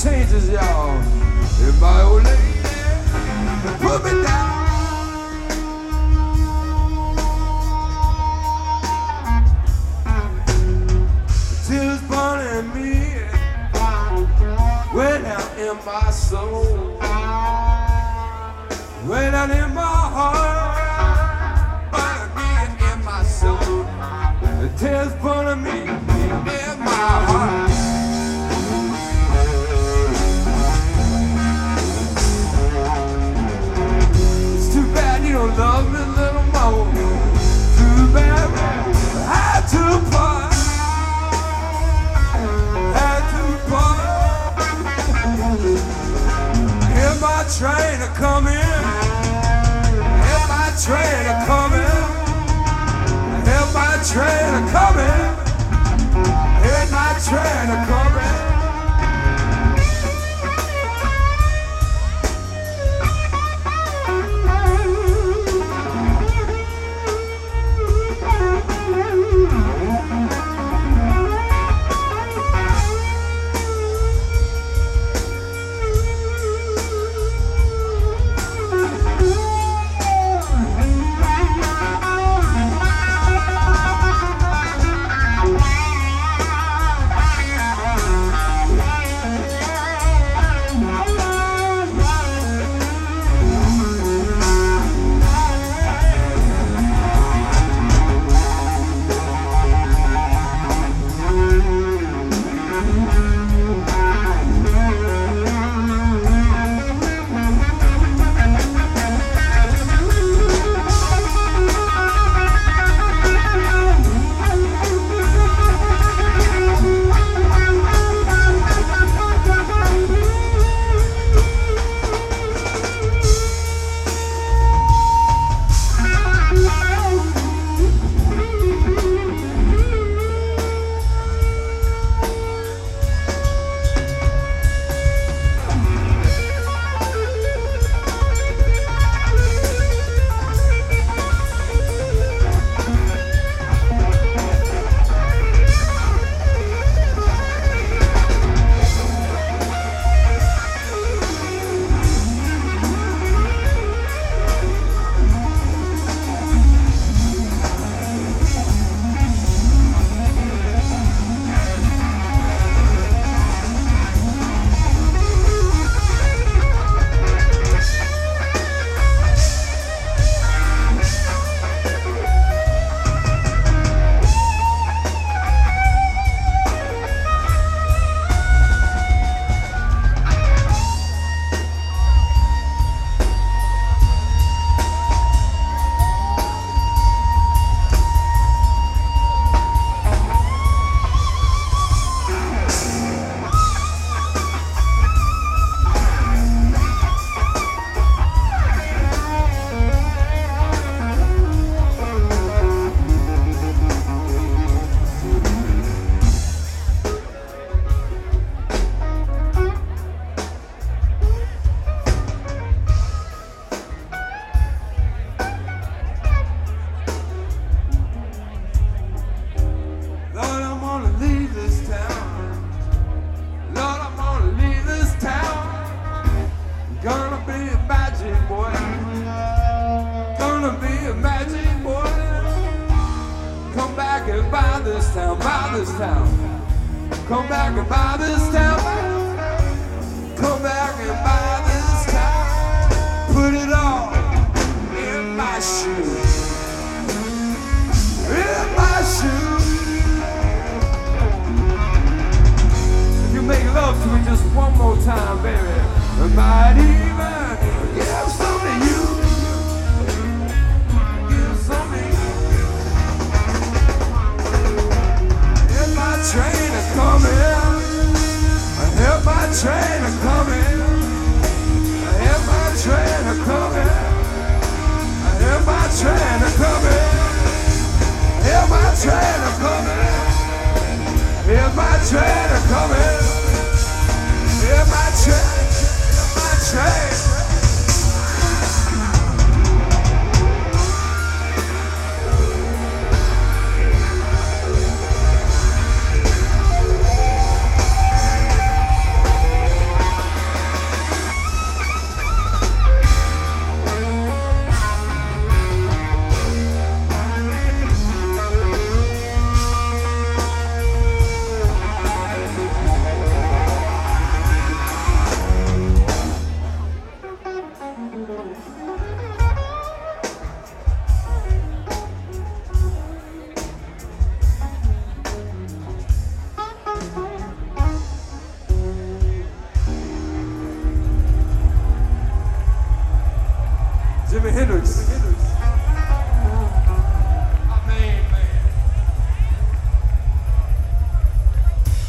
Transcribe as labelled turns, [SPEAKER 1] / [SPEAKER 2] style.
[SPEAKER 1] changes, y'all. And my old lady put me down. Tears burning me way down in my soul, way down in my heart, burning me in my soul. The tears burning me in my heart. It's too bad you don't love me a little more. Too bad I had to part. Hear my train a coming, hear my train a coming, hear my train a coming, hear my train a coming. Come back and buy this town. Come back and buy this town. Put it all in my shoes. In my shoes. If you make love to me just one more time, baby, I might even give some to you. Give some to you. If my train is coming, I hear my train is coming. I hear my train is coming. I hear my train is coming. Hear my train is coming. Hear my train is coming. Hear my train. Hear my train. Jimi Hendrix.